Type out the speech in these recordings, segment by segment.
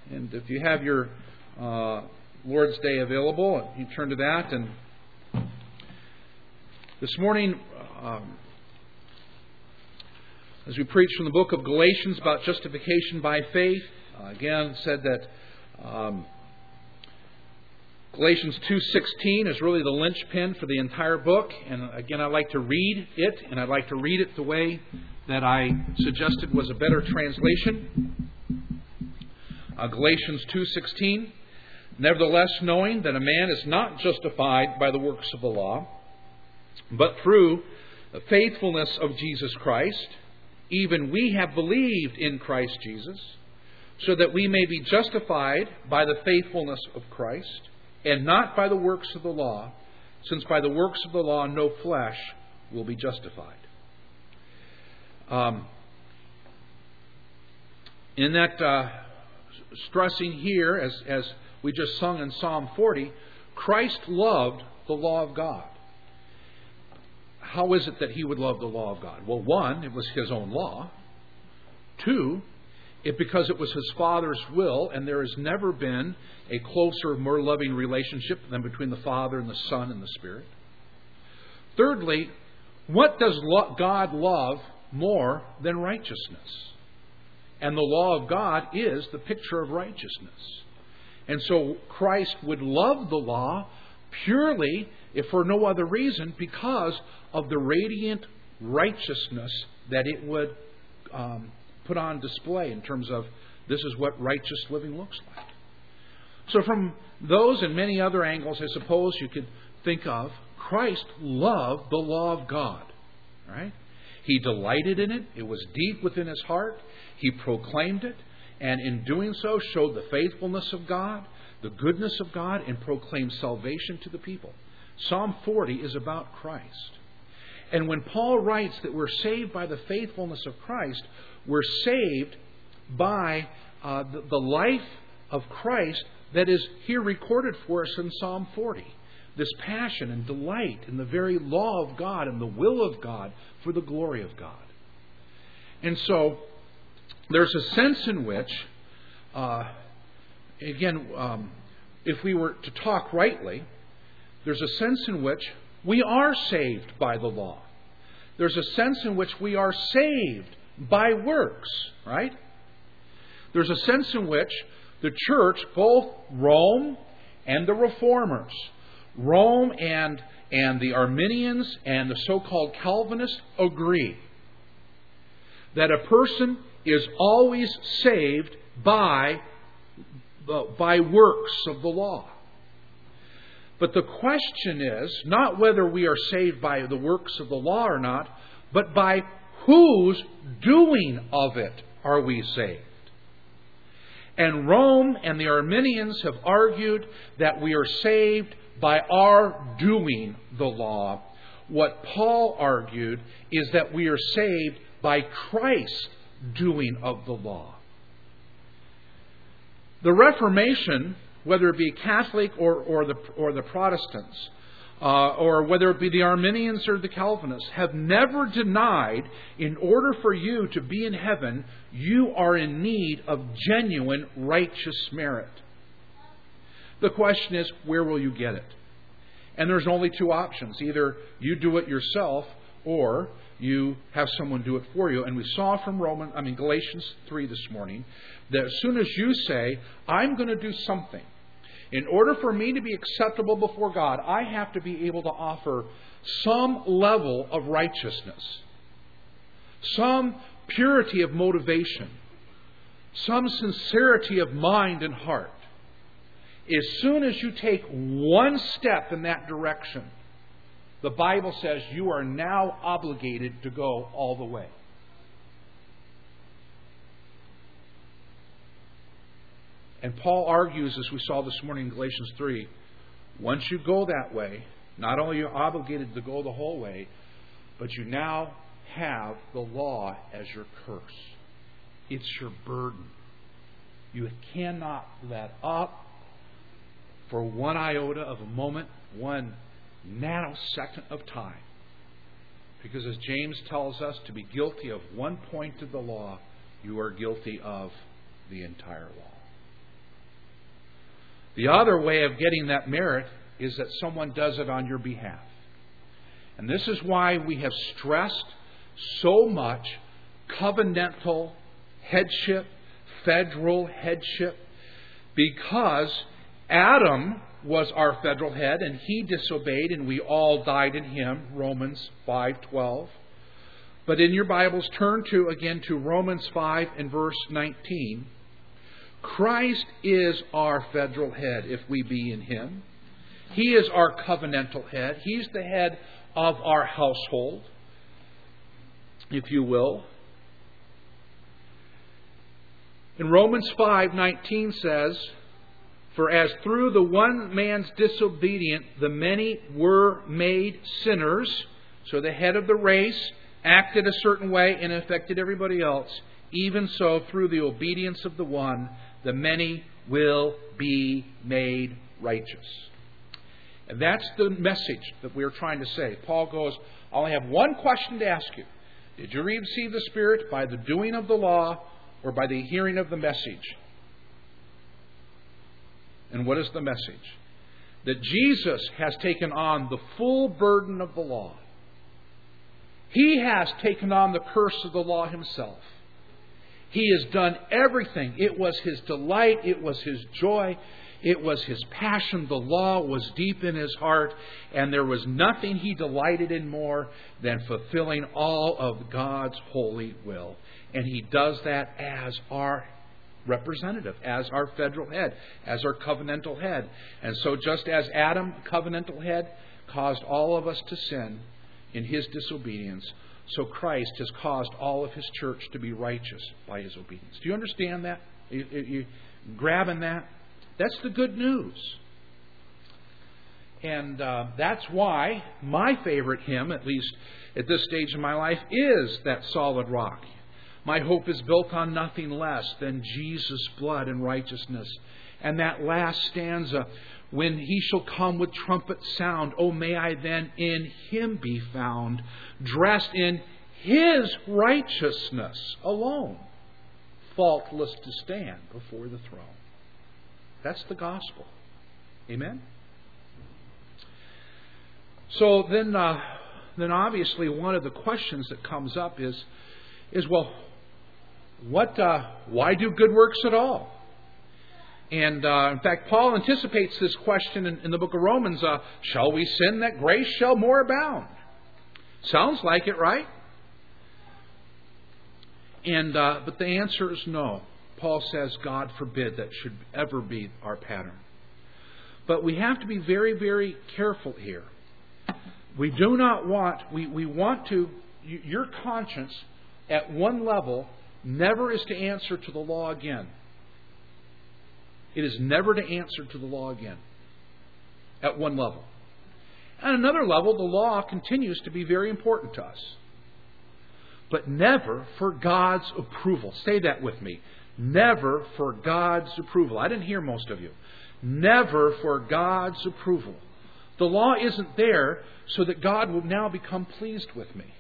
And if you have your Lord's Day available, you turn to that. And this morning, as we preach from the book of Galatians about justification by faith, again said that Galatians 2:16 is really the linchpin for the entire book. And again, I'd like to read it, and I'd like to read it the way that I suggested was a better translation. Galatians 2:16, nevertheless, knowing that a man is not justified by the works of the law, but through the faithfulness of Jesus Christ, even we have believed in Christ Jesus, so that we may be justified by the faithfulness of Christ, and not by the works of the law, since by the works of the law no flesh will be justified. In that stressing here, as we just sung in Psalm 40, Christ loved the law of God. How is it that he would love the law of God? Well, one, it was his own law. Two, because it was his Father's will, and there has never been a closer, more loving relationship than between the Father and the Son and the Spirit. Thirdly, what does God love more than righteousness? And the law of God is the picture of righteousness. And so Christ would love the law purely, if for no other reason, because of the radiant righteousness that it would put on display in terms of this is what righteous living looks like. So from those and many other angles, I suppose you could think of, Christ loved the law of God. Right? He delighted in it. It was deep within his heart. He proclaimed it, and in doing so showed the faithfulness of God, the goodness of God, and proclaimed salvation to the people. Psalm 40 is about Christ. And when Paul writes that we're saved by the faithfulness of Christ, we're saved by the life of Christ that is here recorded for us in Psalm 40. This passion and delight in the very law of God and the will of God for the glory of God. And so there's a sense in which, if we were to talk rightly, there's a sense in which we are saved by the law. There's a sense in which we are saved by works, right? There's a sense in which the church, both Rome and the Reformers, Rome and the Arminians and the so-called Calvinists agree that a person is always saved by works of the law. But the question is not whether we are saved by the works of the law or not, but by whose doing of it are we saved. And Rome and the Arminians have argued that we are saved by our doing the law. What Paul argued is that we are saved by Christ's doing of the law. The Reformation, whether it be Catholic or the Protestants, or whether it be the Arminians or the Calvinists, have never denied in order for you to be in heaven, you are in need of genuine righteous merit. The question is, where will you get it? And there's only two options. Either you do it yourself or you have someone do it for you. And we saw from Galatians 3 this morning that as soon as you say, I'm going to do something, in order for me to be acceptable before God, I have to be able to offer some level of righteousness, some purity of motivation, some sincerity of mind and heart. As soon as you take one step in that direction, the Bible says you are now obligated to go all the way. And Paul argues, as we saw this morning in Galatians 3, once you go that way, not only are you obligated to go the whole way, but you now have the law as your curse. It's your burden. You cannot let up for one iota of a moment, one nanosecond of time. Because as James tells us, to be guilty of one point of the law, you are guilty of the entire law. The other way of getting that merit is that someone does it on your behalf. And this is why we have stressed so much covenantal headship, federal headship, because Adam was our federal head and he disobeyed and we all died in him, Romans 5:12. But in your Bibles, turn again to Romans 5 and verse 19. Christ is our federal head if we be in him. He is our covenantal head. He's the head of our household, if you will. In Romans 5:19 says, "For as through the one man's disobedience the many were made sinners," so the head of the race acted a certain way and affected everybody else, "even so through the obedience of the one, the many will be made righteous." And that's the message that we're trying to say. Paul goes, I only have one question to ask you. Did you receive the Spirit by the doing of the law or by the hearing of the message? And what is the message? That Jesus has taken on the full burden of the law. He has taken on the curse of the law himself. He has done everything. It was his delight. It was his joy. It was his passion. The law was deep in his heart. And there was nothing he delighted in more than fulfilling all of God's holy will. And he does that as our representative, as our federal head, as our covenantal head. And so just as Adam, covenantal head, caused all of us to sin in his disobedience, so Christ has caused all of his church to be righteous by his obedience. Do you understand that? You grabbing that? That's the good news. And that's why my favorite hymn, at least at this stage in my life, is that solid rock. My hope is built on nothing less than Jesus' blood and righteousness. And that last stanza, when he shall come with trumpet sound, oh, may I then in him be found, dressed in his righteousness alone, faultless to stand before the throne. That's the gospel. Amen? So then obviously one of the questions that comes up is well, why do good works at all? And in fact, Paul anticipates this question in the book of Romans. Shall we sin that grace shall more abound? Sounds like it, right? And but the answer is no. Paul says, God forbid that should ever be our pattern. But we have to be very, very careful here. We do not want, we want to, your conscience at one level never is to answer to the law again. It is never to answer to the law again. At one level. At another level, the law continues to be very important to us. But never for God's approval. Say that with me. Never for God's approval. I didn't hear most of you. Never for God's approval. The law isn't there so that God will now become pleased with me.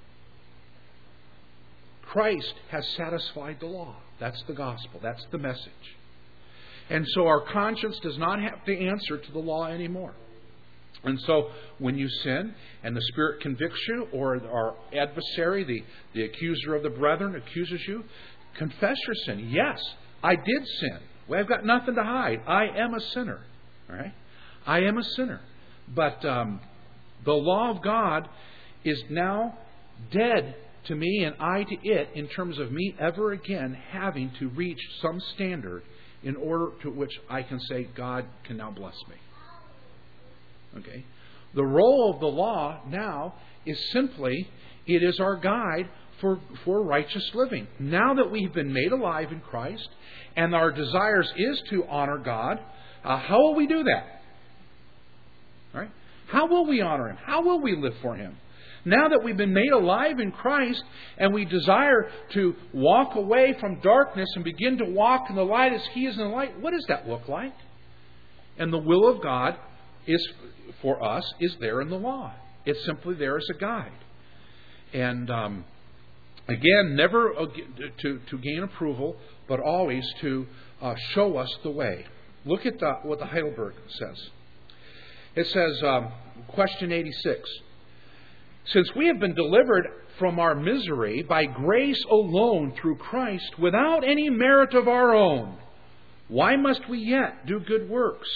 Christ has satisfied the law. That's the gospel. That's the message. And so our conscience does not have to answer to the law anymore. And so when you sin and the Spirit convicts you, or our adversary, the accuser of the brethren, accuses you, confess your sin. Yes, I did sin. Well, I've got nothing to hide. I am a sinner. All right? I am a sinner. But the law of God is now dead to me and I to it in terms of me ever again having to reach some standard in order to which I can say God can now bless me. Okay? The role of the law now is simply, it is our guide for righteous living. Now that we've been made alive in Christ and our desires is to honor God, how will we do that? All right? How will we honor Him? How will we live for Him? Now that we've been made alive in Christ and we desire to walk away from darkness and begin to walk in the light as He is in the light, what does that look like? And the will of God is for us is there in the law. It's simply there as a guide. And again, never to gain approval, but always to show us the way. Look at what the Heidelberg says. It says, question 86. Since we have been delivered from our misery by grace alone through Christ, without any merit of our own, why must we yet do good works?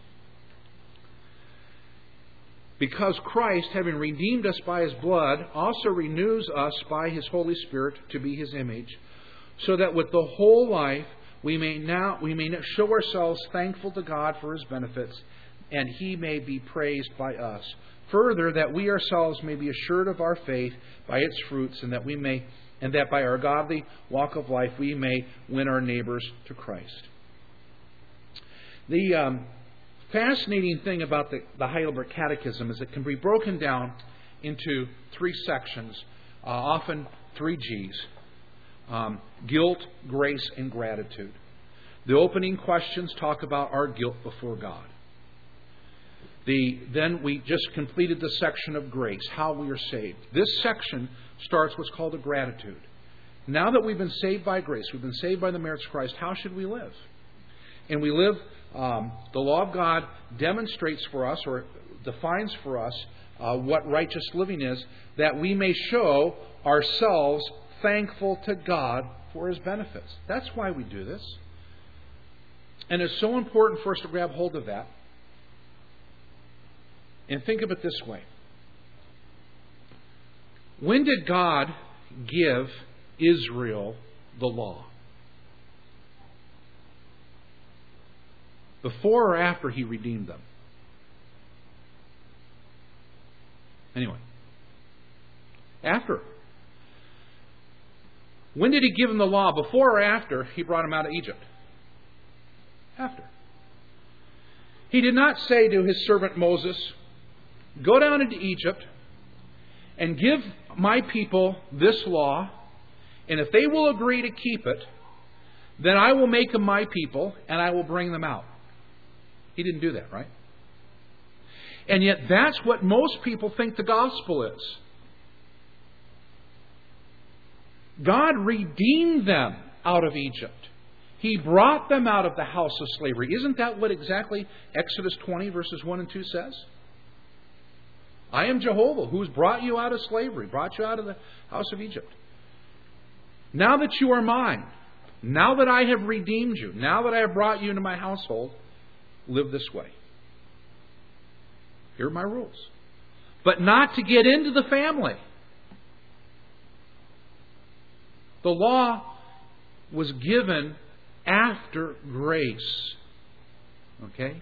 Because Christ, having redeemed us by His blood, also renews us by His Holy Spirit to be His image, so that with the whole life we may show ourselves thankful to God for His benefits, and He may be praised by us. Further, that we ourselves may be assured of our faith by its fruits, and that by our godly walk of life we may win our neighbors to Christ. The fascinating thing about the Heidelberg Catechism is it can be broken down into three sections, often three G's. Guilt, grace, and gratitude. The opening questions talk about our guilt before God. Then we just completed the section of grace, how we are saved. This section starts what's called a gratitude. Now that we've been saved by grace, we've been saved by the merits of Christ, how should we live? And we live, the law of God demonstrates for us, or defines for us, what righteous living is, that we may show ourselves thankful to God for His benefits. That's why we do this. And it's so important for us to grab hold of that. And think of it this way. When did God give Israel the law? Before or after He redeemed them? Anyway. After. When did He give them the law? Before or after He brought them out of Egypt? After. He did not say to His servant Moses, go down into Egypt and give my people this law, and if they will agree to keep it, then I will make them my people and I will bring them out. He didn't do that, right? And yet that's what most people think the gospel is. God redeemed them out of Egypt. He brought them out of the house of slavery. Isn't that what exactly Exodus 20 verses 1 and 2 says? I am Jehovah, who has brought you out of slavery, brought you out of the house of Egypt. Now that you are mine, now that I have redeemed you, now that I have brought you into my household, live this way. Here are my rules. But not to get into the family. The law was given after grace. Okay?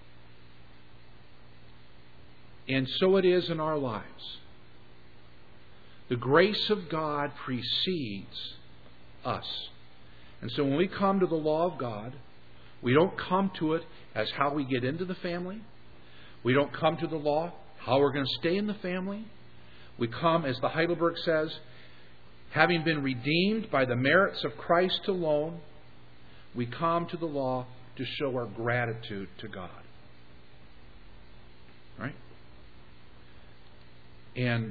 And so it is in our lives. The grace of God precedes us. And so when we come to the law of God, we don't come to it as how we get into the family. We don't come to the law how we're going to stay in the family. We come, as the Heidelberg says, having been redeemed by the merits of Christ alone, we come to the law to show our gratitude to God. Right? And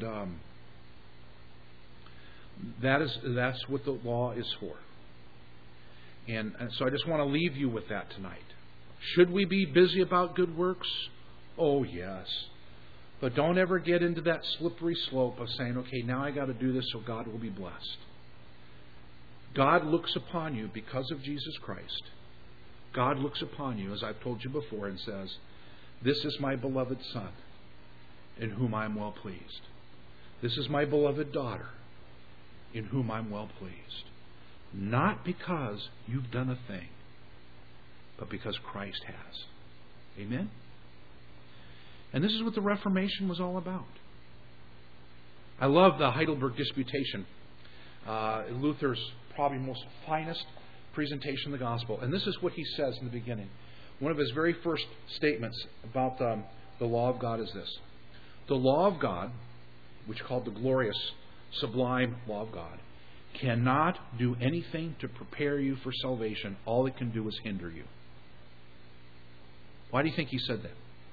that's what the law is for. And so I just want to leave you with that tonight. Should we be busy about good works? Oh, yes. But don't ever get into that slippery slope of saying, okay, now I got to do this so God will be blessed. God looks upon you because of Jesus Christ. God looks upon you, as I've told you before, and says, this is my beloved Son, in whom I am well pleased. This is my beloved daughter, in whom I'm well pleased. Not because you've done a thing, but because Christ has. Amen? And this is what the Reformation was all about. I love the Heidelberg Disputation. Luther's probably most finest presentation of the gospel. And this is what he says in the beginning. One of his very first statements about the law of God is this. The law of God, which is called the glorious, sublime law of God, cannot do anything to prepare you for salvation. All it can do is hinder you. Why do you think he said that?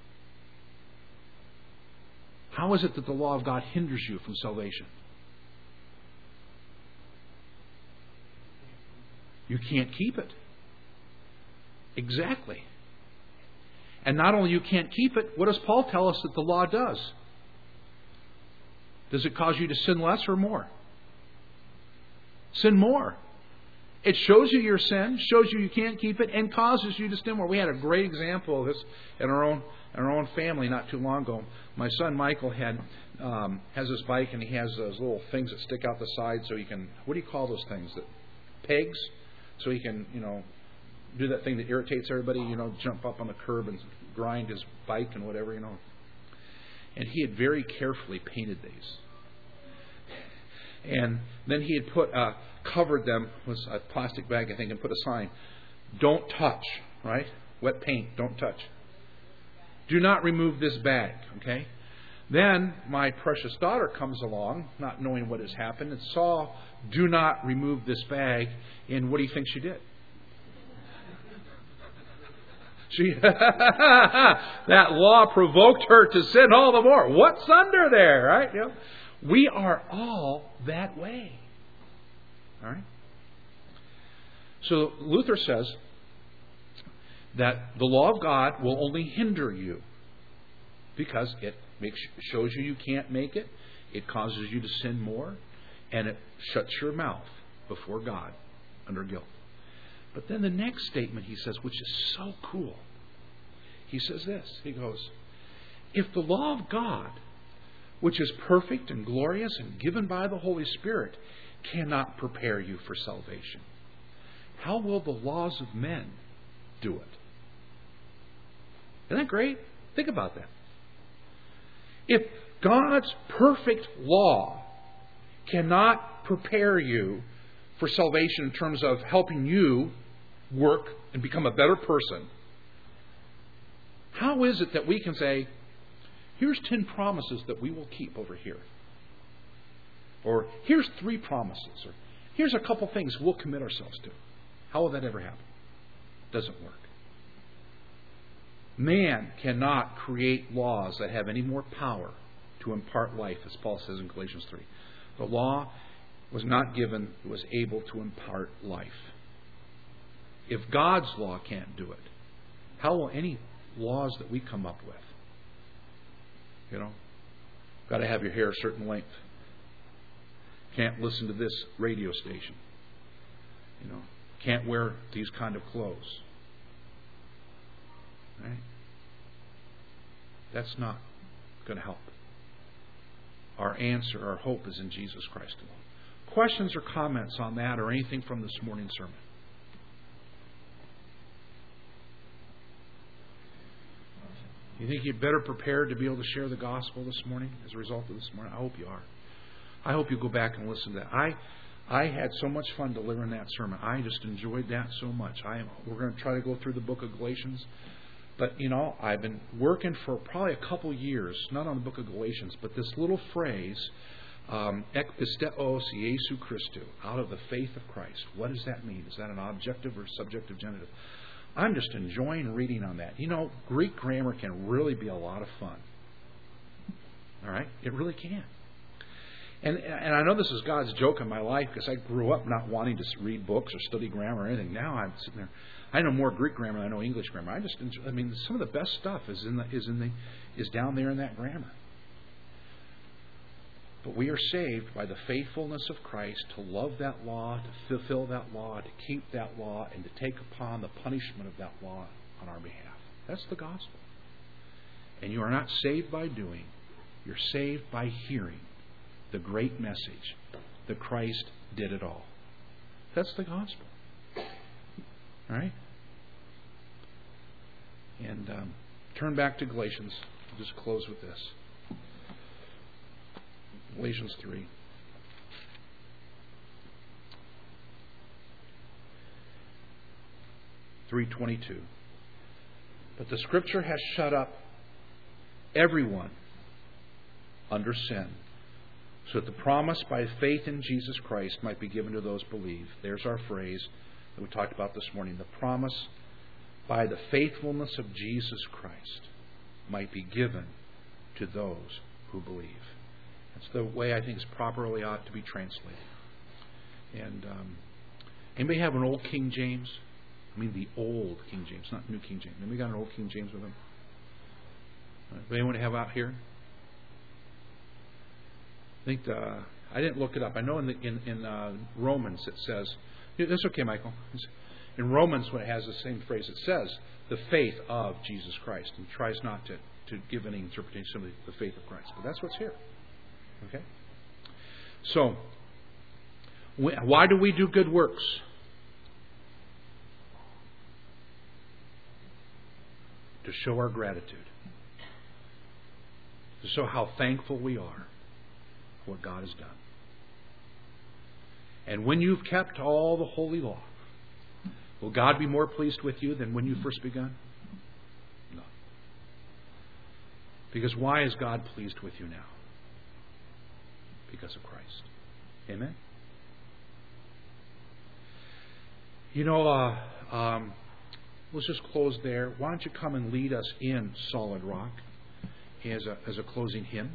How is it that the law of God hinders you from salvation? You can't keep it. Exactly. And not only you can't keep it, what does Paul tell us that the law does? Does it cause you to sin less or more? Sin more. It shows you your sin, shows you can't keep it, and causes you to sin more. We had a great example of this in our own family not too long ago. My son Michael has this bike, and he has those little things that stick out the side so he can, what do you call those things? Pegs? So he can, do that thing that irritates everybody, jump up on the curb and grind his bike and whatever, And he had very carefully painted these. And then he had covered them with a plastic bag, I think, and put a sign. Don't touch, right? Wet paint, don't touch. Do not remove this bag, okay? Then my precious daughter comes along, not knowing what has happened, and saw, do not remove this bag. And what do you think she did? That law provoked her to sin all the more. What's under there, right? We are all that way. All right? So Luther says that the law of God will only hinder you because it shows you can't make it, it causes you to sin more, and it shuts your mouth before God under guilt. But then the next statement he says, which is so cool, he says this. He goes, if the law of God, which is perfect and glorious and given by the Holy Spirit, cannot prepare you for salvation, how will the laws of men do it? Isn't that great? Think about that. If God's perfect law cannot prepare you for salvation in terms of helping you work and become a better person, how is it that we can say, here's 10 promises that we will keep over here? Or here's 3 promises. Or here's a couple things we'll commit ourselves to. How will that ever happen? Doesn't work. Man cannot create laws that have any more power to impart life, as Paul says in Galatians 3. The law was not given, it was able to impart life. If God's law can't do it, how will any laws that we come up with? Got to have your hair a certain length. Can't listen to this radio station. Can't wear these kind of clothes. Right? That's not going to help. Our answer, our hope is in Jesus Christ alone. Questions or comments on that or anything from this morning's sermon? You think you're better prepared to be able to share the gospel this morning as a result of this morning? I hope you are. I hope you go back and listen to that. I had so much fun delivering that sermon. I just enjoyed that so much. We're going to try to go through the book of Galatians. But, I've been working for probably a couple years, not on the book of Galatians, but this little phrase, ek pisteos Iesu Christou, out of the faith of Christ. What does that mean? Is that an objective or subjective genitive? I'm just enjoying reading on that. Greek grammar can really be a lot of fun. All right? It really can. And I know this is God's joke in my life because I grew up not wanting to read books or study grammar or anything. Now I'm sitting there. I know more Greek grammar than I know English grammar. Some of the best stuff is down there in that grammar. But we are saved by the faithfulness of Christ to love that law, to fulfill that law, to keep that law, and to take upon the punishment of that law on our behalf. That's the gospel. And you are not saved by doing. You're saved by hearing the great message that Christ did it all. That's the gospel. All right? And turn back to Galatians. I'll just close with this. Galatians 3. (3:22). But the Scripture has shut up everyone under sin, so that the promise by faith in Jesus Christ might be given to those who believe. There's our phrase that we talked about this morning. The promise by the faithfulness of Jesus Christ might be given to those who believe. That's the way I think it's properly ought to be translated. And anybody have an old King James? I mean the old King James, not New King James. And we got an old King James with them. Anyone have out here? I think I didn't look it up. I know in Romans it says, that's okay, Michael. In Romans, when it has the same phrase, it says the faith of Jesus Christ, and tries not to give any interpretation of the faith of Christ. But that's what's here. Okay. So, why do we do good works? To show our gratitude. To show how thankful we are for what God has done. And when you've kept all the holy law, will God be more pleased with you than when you first begun? No. Because why is God pleased with you now? Because of Christ. Amen? Let's just close there. Why don't you come and lead us in Solid Rock as a closing hymn?